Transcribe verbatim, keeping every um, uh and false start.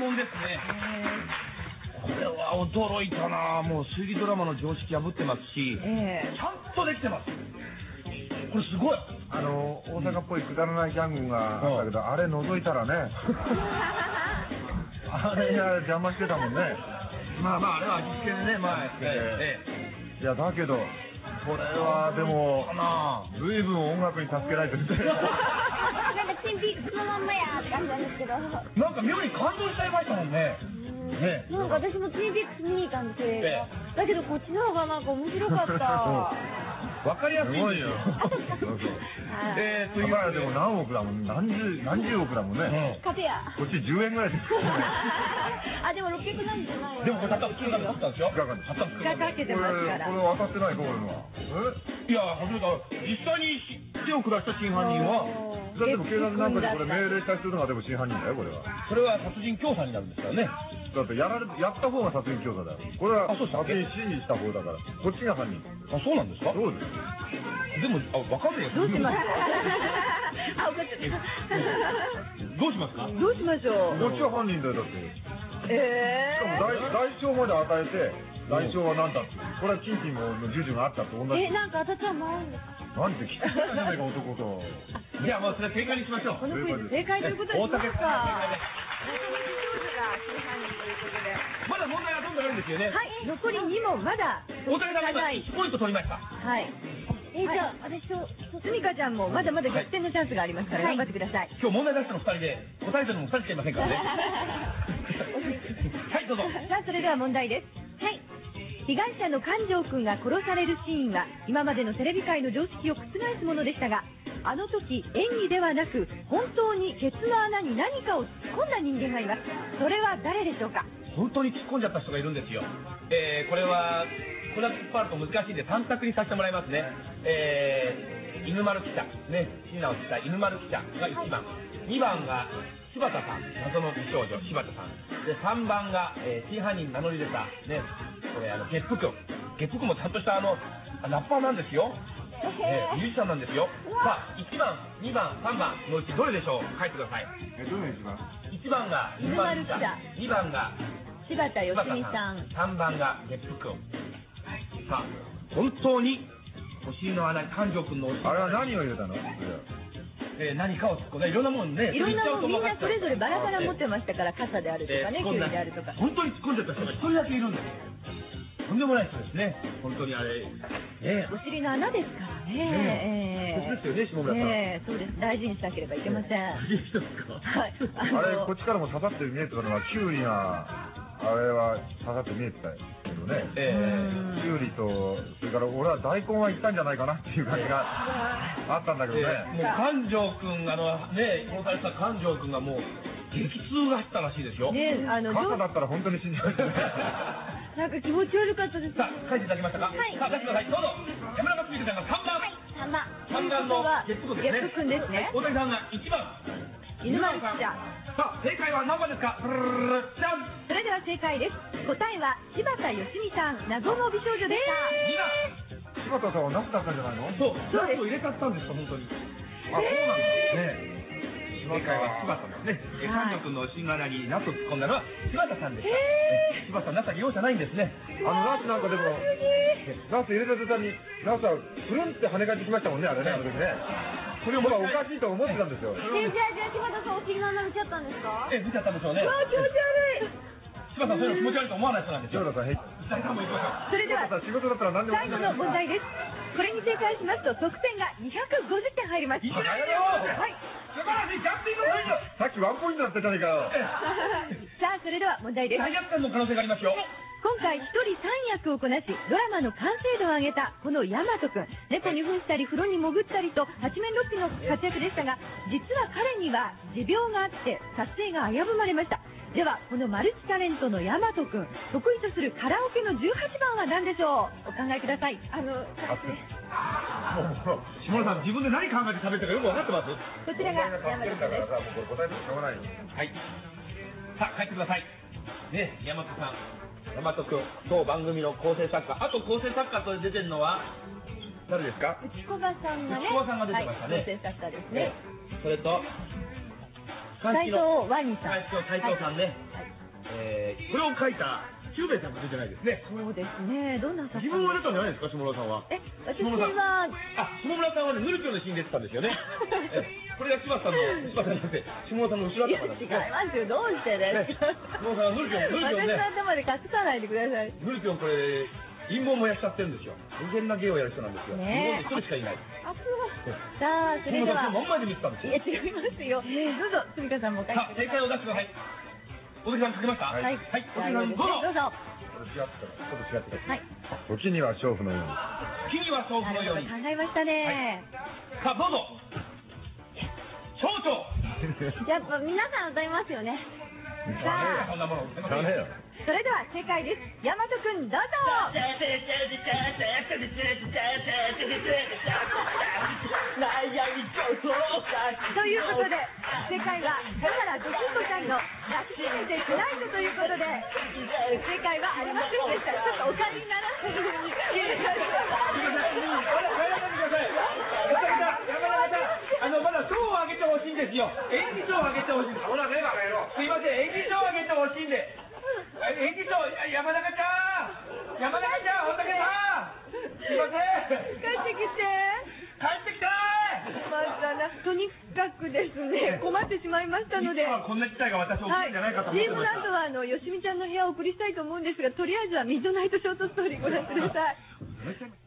もんですね。これは驚いたな。もう推理ドラマの常識破ってますし、 えー、 ちゃんとできてます。これすごい。 あの大阪っぽいくだらないギャグがあったけど、うん、あれ覗いたらねあれが邪魔してたもんね。 まあまああれは味付けでね、まあやって、ええ、いやだけどこれはでも随分音楽に助けられてるんでなんかチンピーそのまんまやって感じなんですけど、なんか妙に感動しちゃいましたもんね。 ね、なんか私もツインピックス見に行ったんですよ、ええ、だけどこっちの方がなんか面白かったわかりやすいんですよ。 えー、というかでも何億だもん、何十何十億だもんね。 カテヤこっちじゅうえんぐらいですあ、でもろっぴゃくなんじゃないよ。 でもこれたったきゅうかけ作ったんですよ。 がかけてますから。 これ渡ってないか俺のは。 え？いや初めて実際に手を下した真犯人は。 だっても警察なんかでこれ命令した人がでも真犯人だよこれは。 それは殺人教唆になるんですからね。 だってやられやった方が殺人教唆だよ。これは殺人指示した方だからこっちが犯人。 あ、そうなんですか。 そうです。 でもあ分かんないよ。 どうしますあ、分かっちゃった。 どうしますか。 どうしましょう。 こっちは犯人だよだって。 ええ。しかも代償まで与えて代償は何だって。これは金品の授受があったと同じ。 え、なんか当たったら回るんですか。 なんて聞いたじゃないか男と。 いやもうそれ正解にしましょう。 このクイズ正解ということにしますか。 まだ問題はどんどんあるんですよね。 はい、残りに問まだ。 大竹さんがいちポイント取りました。 はい。 え、じゃあ私とすみかちゃんもまだまだ逆転のチャンスがありますから頑張ってください。 今日問題出したのふたりで答えてるのもふたりしかいませんからね。はいどうぞ。 さあそれでは問題です。 はい。 被害者の関城君が殺されるシーンは今までのテレビ界の常識を覆すものでしたが、あの時演技ではなく本当にケツの穴に何かを突っ込んだ人間がいます。それは誰でしょうか。 本当に突っ込んじゃった人がいるんですよ。えー、これはこれは突っ張ると難しいんでさん択にさせてもらいますね。えー、犬丸記者ね、シナをした犬丸記者がいちばん、にばんが柴田さん、謎の美少女柴田さんで、さんばんが、えー、真犯人名乗り出たね、これあのゲップ君、ゲップ君もちゃんとしたあのラッパーなんですよ。えー、ミュージシャンなんですよ。さあいちばん、にばん、さんばんのうちどれでしょう。書いてください。 え、どれにします。 いちばんが犬丸記者、にばんが柴田よしみさん、 さんばんがゲップ君。さあ本当にお尻の穴に関城君のお尻、 あれは何を入れたの。 えー、何かを突っ込んでいろんなもんね、 いろんなもんみんなそれぞれバラバラ持ってましたから、傘であるとかね、キュウリであるとか。 本当に突っ込んでた人が一人だけいるんです。とんでもない人ですね。本当にあれ、 ね、お尻の穴ですからね。 そうですよね、下村さん。 ええ、そうです。大事にしなければいけません。 大事にしますか。 はい。 あれこっちからも刺さって見えてたのはキュウリがあれは刺さって見えてたけどね。 ええ。 キュウリとそれから俺は大根は行ったんじゃないかなっていう感じがあったんだけどね。 もう関城君あのね、殺された関城君がもう激痛があったらしいですよ。 ね、あの傘だったら本当に死んじゃう。 なんか気持ち悪かったです。 さあ書いていただきましたか。はい。さあ出してください。どうぞ。山中澄子さんがさんばん。 はい。さんばん。 さんばんのゲップ君ですね。 ゲップ君ですね。 大谷さんがいちばん。 犬丸記者。 さあ正解は何番ですか。じゃん。 それでは正解です。答えは柴田よしみさん、謎の美少女でした。 にばん。 柴田さんはナスだったんじゃないの。 そう。ナスを入れちゃったんですか本当に。あ、そうなんですね。正解は柴田ですね。関城君の新穴にナスを突っ込んだのは柴田さんでした。柴田ナスは利用者ないんですね。 あのナスなんかでもナス入れた途端にナスはプルンって跳ね返ってきましたもんね、あれね、あの時ね。それをまあおかしいと思ってたんですよ。 え、じゃあじゃあ柴田さんお尻の穴見ちゃったんですか。 え、見ちゃったんでしょうね。 わあ気持ち悪い。 柴田さんそういうの気持ち悪いと思わない人なんですよ。 柴田さん、へい。 さんも行きましょう。 それでは仕事だったら何でも最後の問題です。これに正解しますと得点がにひゃくごじゅってん入ります。 いいじゃないよ。 はい。 素晴らしい逆転のポイント。 さっきワンポイントだったじゃねえかよ。 さあそれでは問題です。 大逆転の可能性がありますよ。 今回一人三役をこなしドラマの完成度を上げたこの大和くん、猫に扮したり風呂に潜ったりと八面六臂の活躍でしたが、実は彼には持病があって撮影が危ぶまれました。ではこのマルチタレントの大和くん、得意とするカラオケのじゅうはちばんは何でしょう。お考えください。あのもう下村さん自分で何考えて食べてるかよく分かってます。 こちらが大和くんです。 答えてしょうがないよ。 はい。さあ帰ってください。ね、大和さん。大和くん、当番組の構成作家、あと構成作家と出てるのは誰ですか。 内小葉さんがね、 内小葉さんが出てましたね。 構成作家ですね。 それと斉藤ワニさん。 斉藤さんね。 えー、これを書いた久兵衛さんが出てないですね。 そうですね。どんな作自分は出たんじゃないですか、下村さんは。 え、私下村さんは、 あ、下村さんはね、ヌルピョのシーン出てたんですよね。えこれが柴田さんの、柴田さんじゃなくて、下村さんの後ろいや、違い頭なんですね。 ますよ。どうしてですか。 ね下村さんはヌルピョン、ヌルピョン私ね。 の頭で隠さないでください。 ヌルピョンこれ、陰謀もやっちゃってるんですよ。無限な芸をやる人なんですよ。 ねえ日本で一人しかいない。 あ、そう。さあ、それでは。 下村さん、真ん前で見てたんですいよ。 や、違いますよ。どうぞ、すみかさんも書いてさあ、正ください。 解を出してください。おじさん書けましたはい。 はい、おじさんどうぞ。 どうぞ。 これ違ってたら、ちょっと違ってた。 はい。 時には娼婦のように。 木には娼婦なるほど、 のように。 考えましたね。 さあ、どうぞ。蝶々。 やっぱ皆さん歌いますよね。 さあ、 そんなもの売ってませんダメよ。 それでは正解です。大和くん、どうぞ。ということで、正解は田原俊彦さんの抱きしめてトゥナイトということで、正解はありませんでした。ちょっとお金にならないように。 あの、まだ賞をあげてほしいんですよ。演技賞をあげてほしいんです。ほらね、すいません、演技賞をあげてほしいんで。演技賞、山中ちゃん山中ちゃん、大竹さんすいません帰ってきて。 帰ってきたまたな、とにかくですね、困ってしまいましたので。 実はこんな機会が私起きるんじゃないかと思ってました。 チームランドは、あの、よしみちゃんの部屋をお送りしたいと思うんですが、とりあえずはミッドナイトショートストーリーご覧ください。